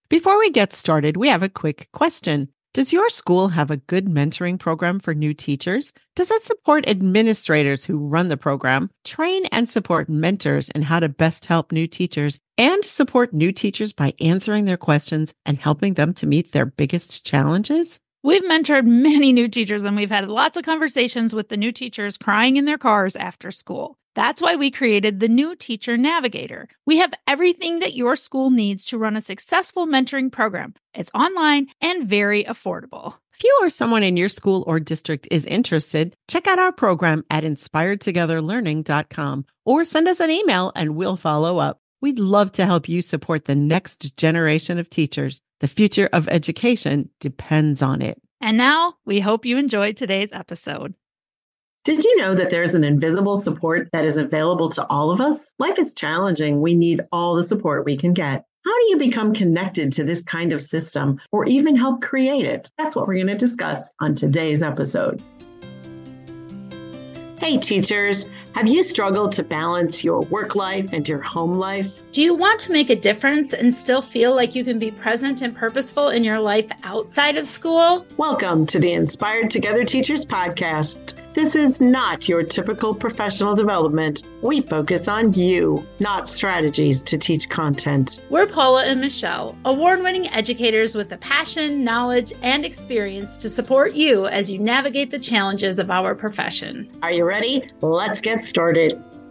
Before we get started, we have a quick question. Does your school have a good mentoring program for new teachers? Does it support administrators who run the program, train and support mentors in how to best help new teachers, and support new teachers by answering their questions and helping them to meet their biggest challenges? We've mentored many new teachers, and we've had lots of conversations with the new teachers crying in their cars after school. That's why we created the New Teacher Navigator. We have everything that your school needs to run a successful mentoring program. It's online and very affordable. If you or someone in your school or district is interested, check out our program at inspiredtogetherlearning.com or send us an email and we'll follow up. We'd love to help you support the next generation of teachers. The future of education depends on it. And now, we hope you enjoyed today's episode. Did you know that there's an invisible support that is available to all of us? Life is challenging. We need all the support we can get. How do you become connected to this kind of system or even help create it? That's what we're going to discuss on today's episode. Hey teachers, have you struggled to balance your work life and your home life? Do you want to make a difference and still feel like you can be present and purposeful in your life outside of school? Welcome to the Inspired Together Teachers podcast. This is not your typical professional development. We focus on you, not strategies to teach content. We're Paula and Michelle, award-winning educators with the passion, knowledge, and experience to support you as you navigate the challenges of our profession. Are you ready? Let's get started.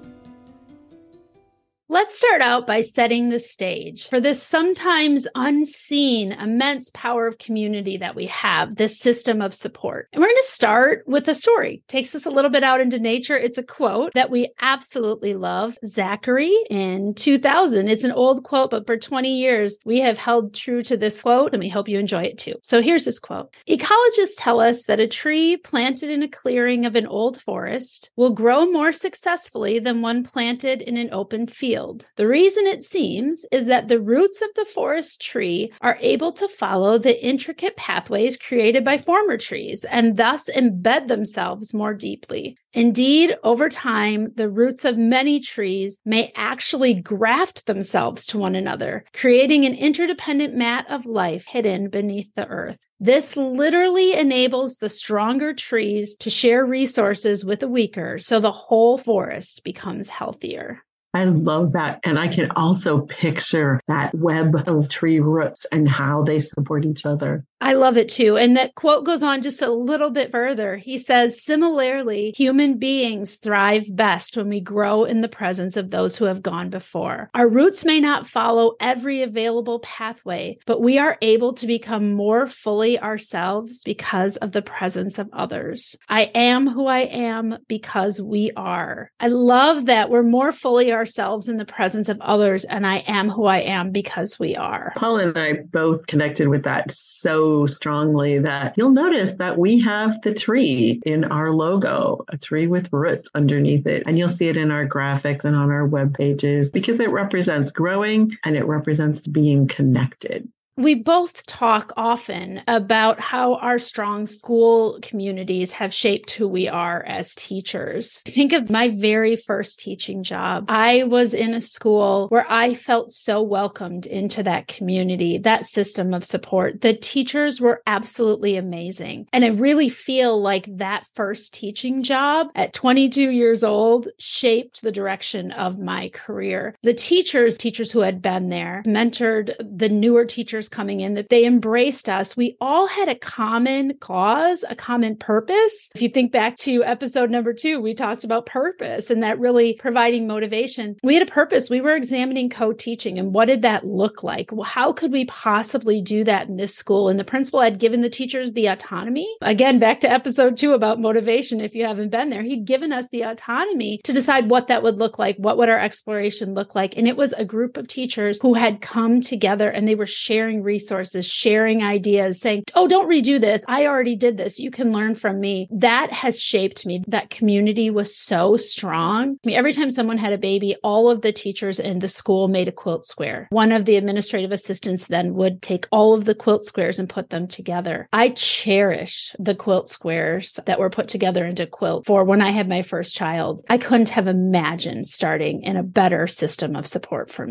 Let's start out by setting the stage for this sometimes unseen, immense power of community that we have, this system of support. And we're going to start with a story. Takes us a little bit out into nature. It's a quote that we absolutely love. Zachary in 2000. It's an old quote, but for 20 years, we have held true to this quote, and we hope you enjoy it too. So here's this quote. Ecologists tell us that a tree planted in a clearing of an old forest will grow more successfully than one planted in an open field. The reason it seems is that the roots of the forest tree are able to follow the intricate pathways created by former trees and thus embed themselves more deeply. Indeed, over time, the roots of many trees may actually graft themselves to one another, creating an interdependent mat of life hidden beneath the earth. This literally enables the stronger trees to share resources with the weaker, so the whole forest becomes healthier. I love that. And I can also picture that web of tree roots and how they support each other. I love it too. And that quote goes on just a little bit further. He says, similarly, human beings thrive best when we grow in the presence of those who have gone before. Our roots may not follow every available pathway, but we are able to become more fully ourselves because of the presence of others. I am who I am because we are. I love that we're more fully ourselves in the presence of others, and I am who I am because we are. Paul and I both connected with that so strongly that you'll notice that we have the tree in our logo, a tree with roots underneath it. And you'll see it in our graphics and on our web pages because it represents growing and it represents being connected. We both talk often about how our strong school communities have shaped who we are as teachers. Think of my very first teaching job. I was in a school where I felt so welcomed into that community, that system of support. The teachers were absolutely amazing. And I really feel like that first teaching job at 22 years old shaped the direction of my career. The teachers who had been there, mentored the newer teachers coming in, that they embraced us. We all had a common cause, a common purpose. If you think back to episode number 2, we talked about purpose and that really providing motivation. We had a purpose. We were examining co-teaching and what did that look like? Well, how could we possibly do that in this school? And the principal had given the teachers the autonomy. Again, back to episode 2 about motivation. If you haven't been there, he'd given us the autonomy to decide what that would look like. What would our exploration look like? And it was a group of teachers who had come together and they were sharing resources, sharing ideas, saying, oh, don't redo this. I already did this. You can learn from me. That has shaped me. That community was so strong. I mean, every time someone had a baby, all of the teachers in the school made a quilt square. One of the administrative assistants then would take all of the quilt squares and put them together. I cherish the quilt squares that were put together into quilt for when I had my first child. I couldn't have imagined starting in a better system of support for me.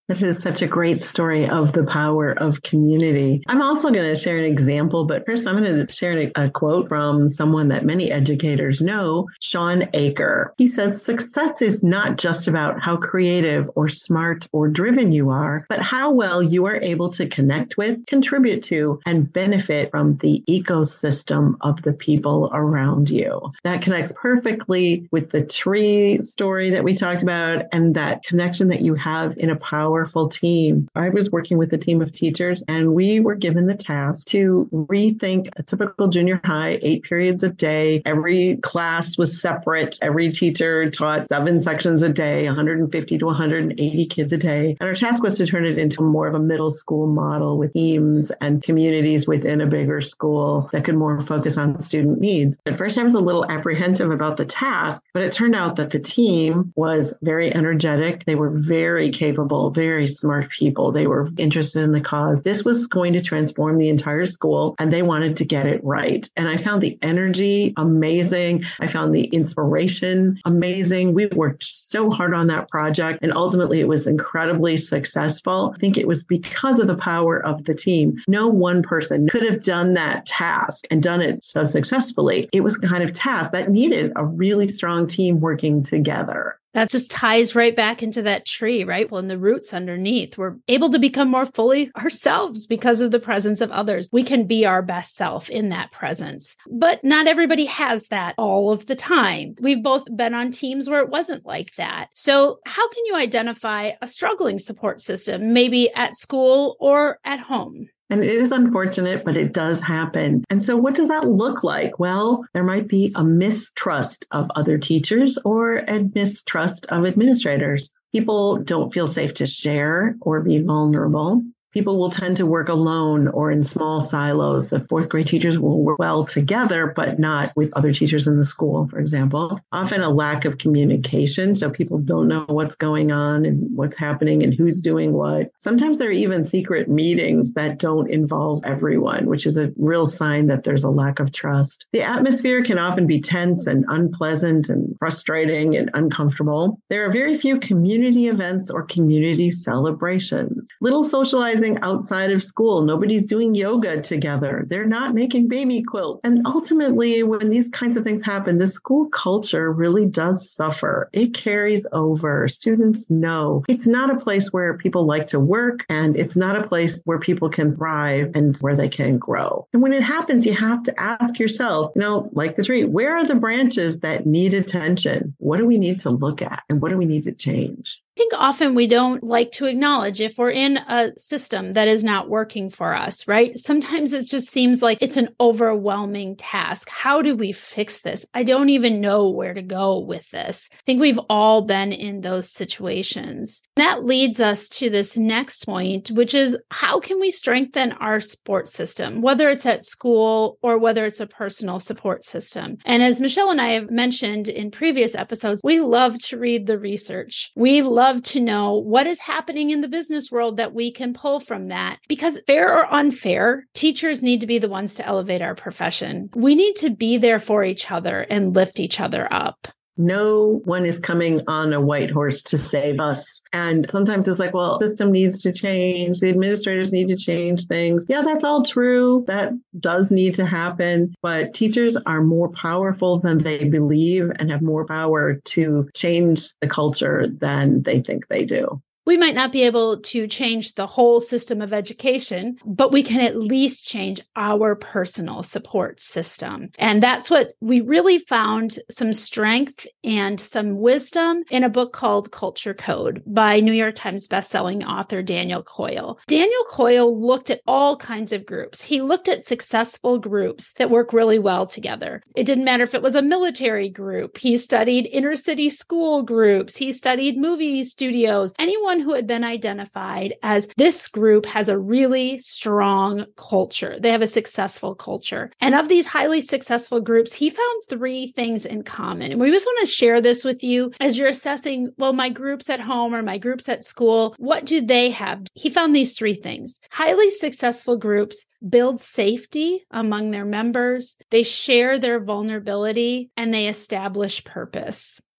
That is such a great story of the power of community. I'm also going to share an example, but first I'm going to share a quote from someone that many educators know, Shawn Achor. He says, "Success is not just about how creative or smart or driven you are, but how well you are able to connect with, contribute to, and benefit from the ecosystem of the people around you." That connects perfectly with the tree story that we talked about and that connection that you have in a powerful team. I was working with a team of teachers and we were given the task to rethink a typical junior high, 8 periods a day. Every class was separate. Every teacher taught 7 sections a day, 150 to 180 kids a day. And our task was to turn it into more of a middle school model with teams and communities within a bigger school that could more focus on student needs. At first, I was a little apprehensive about the task, but it turned out that the team was very energetic. They were very capable, very smart people. They were interested in the cause. This was going to transform the entire school, and they wanted to get it right. And I found the energy amazing. I found the inspiration amazing. We worked so hard on that project, and ultimately it was incredibly successful. I think it was because of the power of the team. No one person could have done that task and done it so successfully. It was a kind of task that needed a really strong team working together. That just ties right back into that tree, right? Well, and the roots underneath, we're able to become more fully ourselves because of the presence of others. We can be our best self in that presence. But not everybody has that all of the time. We've both been on teams where it wasn't like that. So how can you identify a struggling support system, maybe at school or at home? And it is unfortunate, but it does happen. And so what does that look like? Well, there might be a mistrust of other teachers or a mistrust of administrators. People don't feel safe to share or be vulnerable. People will tend to work alone or in small silos. The 4th grade teachers will work well together, but not with other teachers in the school, for example. Often a lack of communication. So people don't know what's going on and what's happening and who's doing what. Sometimes there are even secret meetings that don't involve everyone, which is a real sign that there's a lack of trust. The atmosphere can often be tense and unpleasant and frustrating and uncomfortable. There are very few community events or community celebrations. Little socializing outside of school. Nobody's doing yoga together. They're not making baby quilts. And ultimately, when these kinds of things happen, the school culture really does suffer. It carries over. Students know it's not a place where people like to work, and it's not a place where people can thrive and where they can grow. And when it happens, you have to ask yourself, like the tree, where are the branches that need attention? What do we need to look at? And what do we need to change? I think often we don't like to acknowledge if we're in a system that is not working for us, right? Sometimes it just seems like it's an overwhelming task. How do we fix this? I don't even know where to go with this. I think we've all been in those situations. That leads us to this next point, which is how can we strengthen our support system, whether it's at school or whether it's a personal support system? And as Michelle and I have mentioned in previous episodes, we love to read the research. We love to know what is happening in the business world that we can pull from that. Because fair or unfair, teachers need to be the ones to elevate our profession. We need to be there for each other and lift each other up. No one is coming on a white horse to save us. And sometimes it's like, well, the system needs to change. The administrators need to change things. Yeah, that's all true. That does need to happen. But teachers are more powerful than they believe and have more power to change the culture than they think they do. We might not be able to change the whole system of education, but we can at least change our personal support system. And that's what we really found some strength and some wisdom in a book called Culture Code by New York Times bestselling author Daniel Coyle. Daniel Coyle looked at all kinds of groups. He looked at successful groups that work really well together. It didn't matter if it was a military group. He studied inner city school groups. He studied movie studios. Anyone who had been identified as this group has a really strong culture. They have a successful culture. And of these highly successful groups, he found 3 things in common. And we just want to share this with you as you're assessing, well, my groups at home or my groups at school, what do they have? He found these 3 things. Highly successful groups build safety among their members. They share their vulnerability and they establish purpose.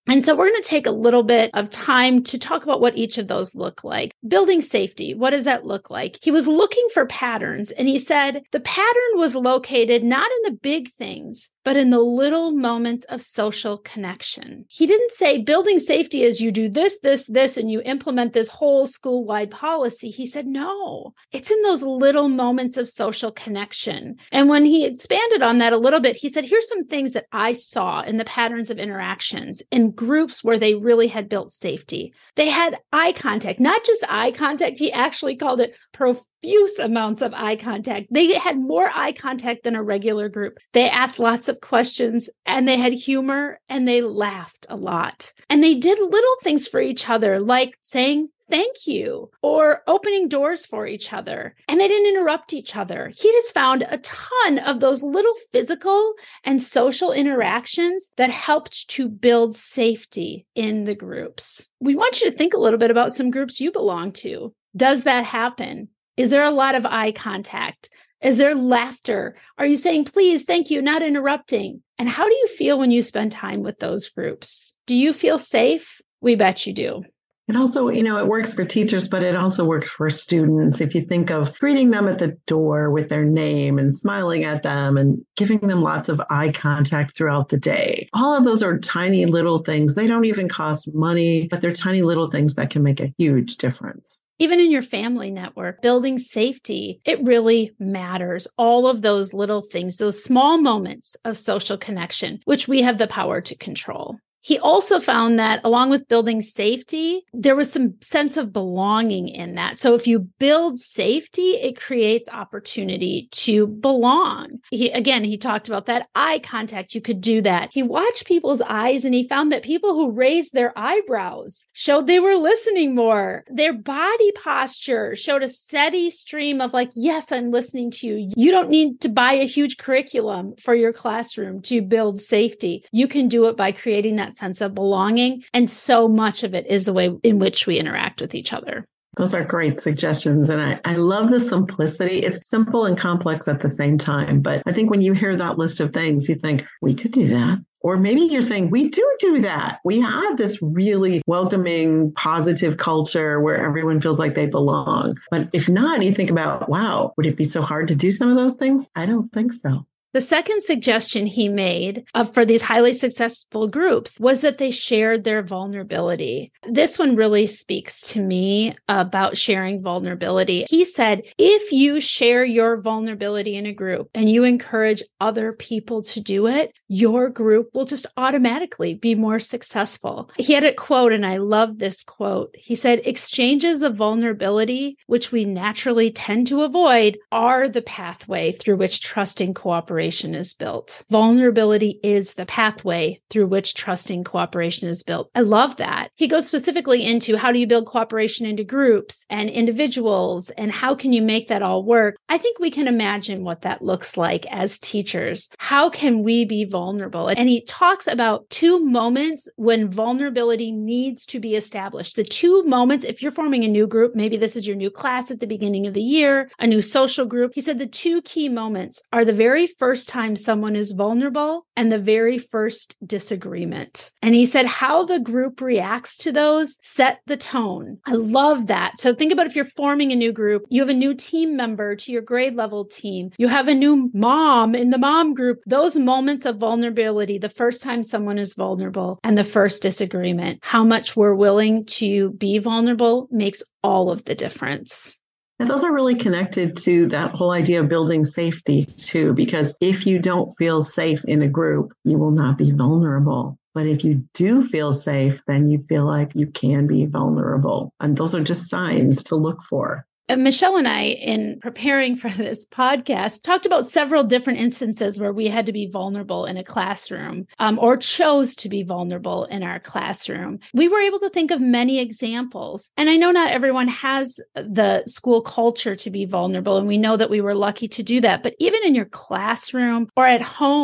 And so we're going to take a little bit of time to talk about what each of those look like. Building safety, what does that look like? He was looking for patterns, and he said the pattern was located not in the big things, but in the little moments of social connection. He didn't say building safety is you do this, this, this, and you implement this whole school-wide policy. He said, no, it's in those little moments of social connection. And when he expanded on that a little bit, he said, here's some things that I saw in the patterns of interactions in groups where they really had built safety. They had eye contact, not just eye contact. He actually called it profuse amounts of eye contact. They had more eye contact than a regular group. They asked lots of questions, and they had humor, and they laughed a lot. And they did little things for each other, like saying thank you or opening doors for each other. And they didn't interrupt each other. He just found a ton of those little physical and social interactions that helped to build safety in the groups. We want you to think a little bit about some groups you belong to. Does that happen? Is there a lot of eye contact? Is there laughter? Are you saying, please, thank you, not interrupting? And how do you feel when you spend time with those groups? Do you feel safe? We bet you do. It also, it works for teachers, but it also works for students. If you think of greeting them at the door with their name and smiling at them and giving them lots of eye contact throughout the day. All of those are tiny little things. They don't even cost money, but they're tiny little things that can make a huge difference. Even in your family network, building safety, it really matters. All of those little things, those small moments of social connection, which we have the power to control. He also found that along with building safety, there was some sense of belonging in that. So if you build safety, it creates opportunity to belong. He talked about that eye contact. You could do that. He watched people's eyes, and he found that people who raised their eyebrows showed they were listening more. Their body posture showed a steady stream of like, yes, I'm listening to you. You don't need to buy a huge curriculum for your classroom to build safety. You can do it by creating that sense of belonging. And so much of it is the way in which we interact with each other. Those are great suggestions. And I love the simplicity. It's simple and complex at the same time. But I think when you hear that list of things, you think, we could do that. Or maybe you're saying, we do that. We have this really welcoming, positive culture where everyone feels like they belong. But if not, you think about, wow, would it be so hard to do some of those things? I don't think so. The second suggestion he made for these highly successful groups was that they shared their vulnerability. This one really speaks to me about sharing vulnerability. He said, if you share your vulnerability in a group and you encourage other people to do it, your group will just automatically be more successful. He had a quote, and I love this quote. He said, exchanges of vulnerability, which we naturally tend to avoid, are the pathway through which trusting cooperation is built. Vulnerability is the pathway through which trusting cooperation is built. I love that. He goes specifically into how do you build cooperation into groups and individuals, and how can you make that all work? I think we can imagine what that looks like as teachers. How can we be vulnerable? And he talks about two moments when vulnerability needs to be established. The two moments, if you're forming a new group, maybe this is your new class at the beginning of the year, a new social group. He said the two key moments are the very first time someone is vulnerable and the very first disagreement. And he said how the group reacts to those set the tone. I love that. So think about if you're forming a new group, you have a new team member to your grade level team, you have a new mom in the mom group. Those moments of vulnerability, the first time someone is vulnerable and the first disagreement, how much we're willing to be vulnerable makes all of the difference. And those are really connected to that whole idea of building safety too, because if you don't feel safe in a group, you will not be vulnerable. But if you do feel safe, then you feel like you can be vulnerable. And those are just signs to look for. Michelle and I, in preparing for this podcast, talked about several different instances where we had to be vulnerable in a classroom or chose to be vulnerable in our classroom. We were able to think of many examples. And I know not everyone has the school culture to be vulnerable, and we know that we were lucky to do that. But even in your classroom or at home,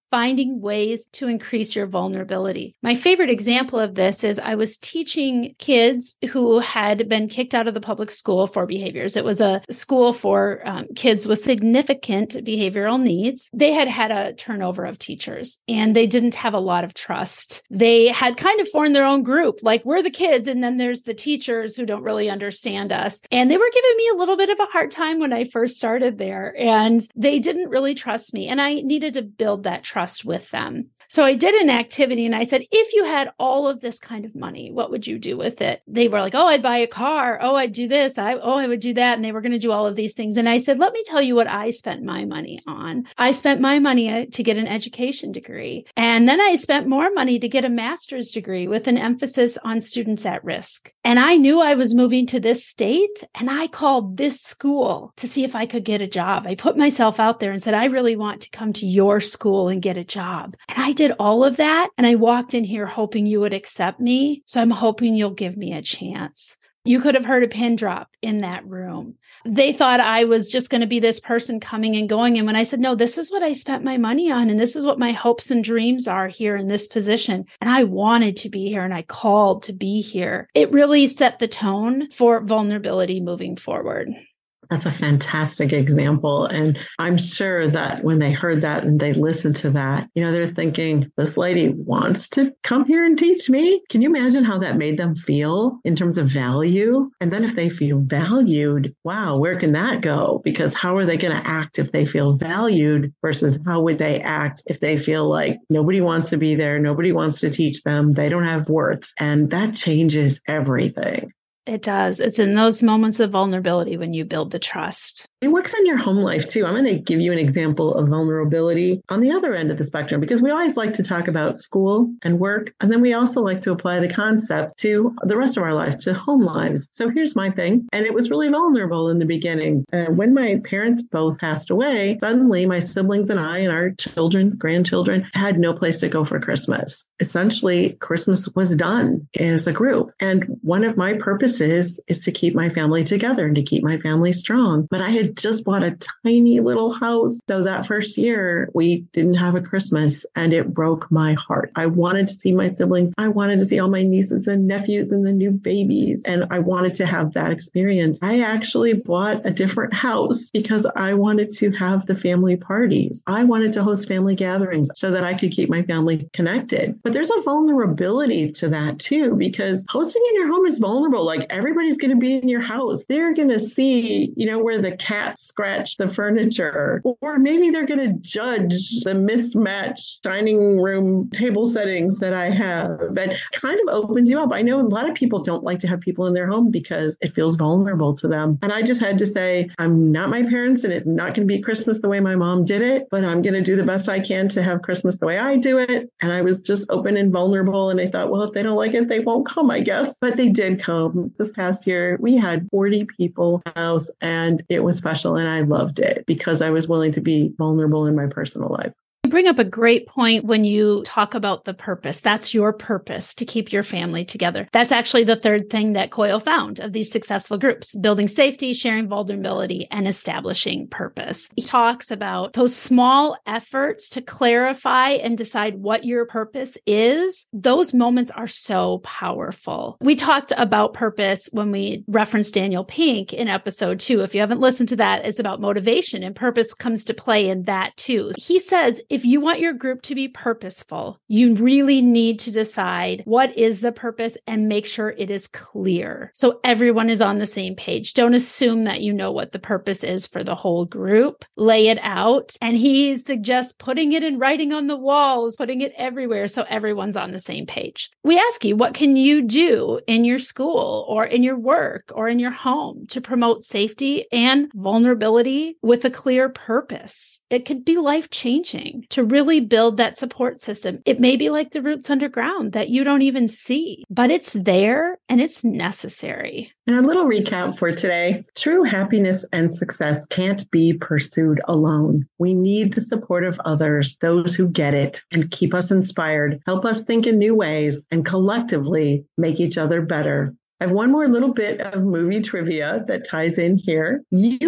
finding ways to increase your vulnerability. My favorite example of this is I was teaching kids who had been kicked out of the public school for behaviors. It was a school for kids with significant behavioral needs. They had had a turnover of teachers and they didn't have a lot of trust. They had kind of formed their own group, like we're the kids and then there's the teachers who don't really understand us. And they were giving me a little bit of a hard time when I first started there, and they didn't really trust me. And I needed to build that trust with them. So I did an activity and I said, if you had all of this kind of money, what would you do with it? They were like, oh, I'd buy a car. Oh, I'd do this. I would do that. And they were going to do all of these things. And I said, let me tell you what I spent my money on. I spent my money to get an education degree. And then I spent more money to get a master's degree with an emphasis on students at risk. And I knew I was moving to this state and I called this school to see if I could get a job. I put myself out there and said, I really want to come to your school and get a job. And I did all of that. And I walked in here hoping you would accept me. So I'm hoping you'll give me a chance. You could have heard a pin drop in that room. They thought I was just going to be this person coming and going. And when I said, no, this is what I spent my money on, and this is what my hopes and dreams are here in this position, and I wanted to be here and I called to be here, it really set the tone for vulnerability moving forward. That's a fantastic example. And I'm sure that when they heard that and they listened to that, they're thinking, this lady wants to come here and teach me. Can you imagine how that made them feel in terms of value? And then if they feel valued, wow, where can that go? Because how are they going to act if they feel valued versus how would they act if they feel like nobody wants to be there, nobody wants to teach them, they don't have worth. And that changes everything. It does. It's in those moments of vulnerability when you build the trust. It works in your home life too. I'm going to give you an example of vulnerability on the other end of the spectrum, because we always like to talk about school and work. And then we also like to apply the concepts to the rest of our lives, to home lives. So here's my thing. And it was really vulnerable in the beginning. When my parents both passed away, suddenly my siblings and I and our children, grandchildren had no place to go for Christmas. Essentially, Christmas was done as a group. And one of my purposes is to keep my family together and to keep my family strong. But I had just bought a tiny little house. So that first year, we didn't have a Christmas and it broke my heart. I wanted to see my siblings. I wanted to see all my nieces and nephews and the new babies. And I wanted to have that experience. I actually bought a different house because I wanted to have the family parties. I wanted to host family gatherings so that I could keep my family connected. But there's a vulnerability to that too, because hosting in your home is vulnerable. Like everybody's going to be in your house. They're going to see, where the cat scratch the furniture, or maybe they're going to judge the mismatched dining room table settings that I have. That kind of opens you up. I know a lot of people don't like to have people in their home because it feels vulnerable to them. And I just had to say, I'm not my parents and it's not going to be Christmas the way my mom did it, but I'm going to do the best I can to have Christmas the way I do it. And I was just open and vulnerable. And I thought, well, if they don't like it, they won't come, I guess. But they did come. This past year, we had 40 people in the house and it was special. And I loved it because I was willing to be vulnerable in my personal life. You bring up a great point when you talk about the purpose. That's your purpose, to keep your family together. That's actually the third thing that Coyle found of these successful groups: building safety, sharing vulnerability, and establishing purpose. He talks about those small efforts to clarify and decide what your purpose is. Those moments are so powerful. We talked about purpose when we referenced Daniel Pink in episode 2. If you haven't listened to that, it's about motivation, and purpose comes to play in that too. He says, if you want your group to be purposeful, you really need to decide what is the purpose and make sure it is clear so everyone is on the same page. Don't assume that you know what the purpose is for the whole group. Lay it out. And he suggests putting it in writing on the walls, putting it everywhere so everyone's on the same page. We ask you, what can you do in your school or in your work or in your home to promote safety and vulnerability with a clear purpose? It could be life-changing to really build that support system. It may be like the roots underground that you don't even see, but it's there and it's necessary. And a little recap for today. True happiness and success can't be pursued alone. We need the support of others, those who get it and keep us inspired, help us think in new ways, and collectively make each other better. I have one more little bit of movie trivia that ties in here. You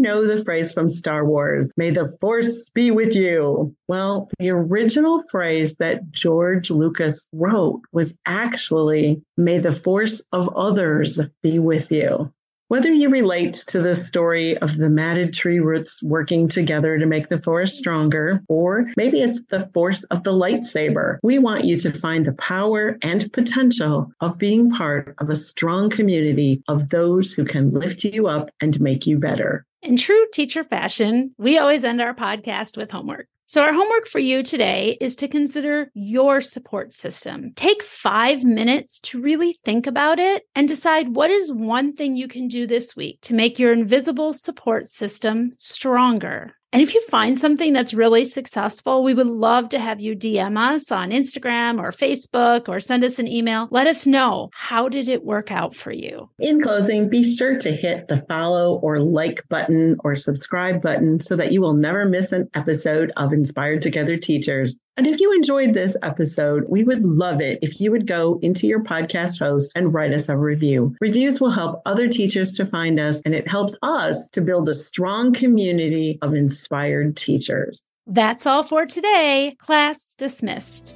know the phrase from Star Wars, "May the Force be with you." Well, the original phrase that George Lucas wrote was actually, "May the force of others be with you." Whether you relate to the story of the matted tree roots working together to make the forest stronger, or maybe it's the force of the lightsaber, we want you to find the power and potential of being part of a strong community of those who can lift you up and make you better. In true teacher fashion, we always end our podcast with homework. So our homework for you today is to consider your support system. Take 5 minutes to really think about it and decide what is one thing you can do this week to make your invisible support system stronger. And if you find something that's really successful, we would love to have you DM us on Instagram or Facebook or send us an email. Let us know, how did it work out for you? In closing, be sure to hit the follow or like button or subscribe button so that you will never miss an episode of Inspired Together Teachers. And if you enjoyed this episode, we would love it if you would go into your podcast host and write us a review. Reviews will help other teachers to find us, and it helps us to build a strong community of inspired teachers. That's all for today. Class dismissed.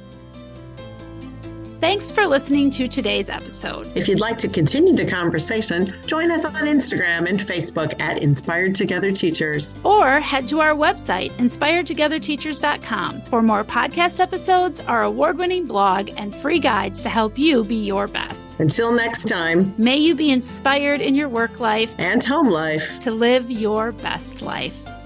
Thanks for listening to today's episode. If you'd like to continue the conversation, join us on Instagram and Facebook at Inspired Together Teachers. Or head to our website, inspiredtogetherteachers.com, for more podcast episodes, our award-winning blog, and free guides to help you be your best. Until next time, may you be inspired in your work life and home life to live your best life.